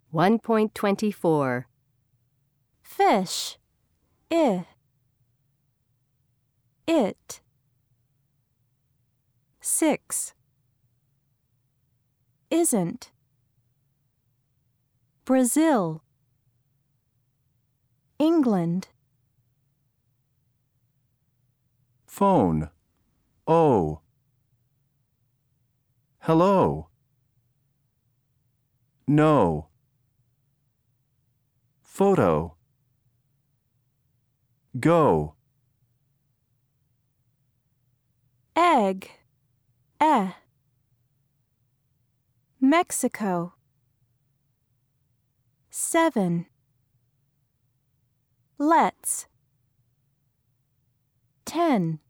1.24. Fish. I. It. 6. Isn't. Brazil. England. Phone. O. Hello. No. Photo. Go. Egg. Mexico. 7. Let's. 10.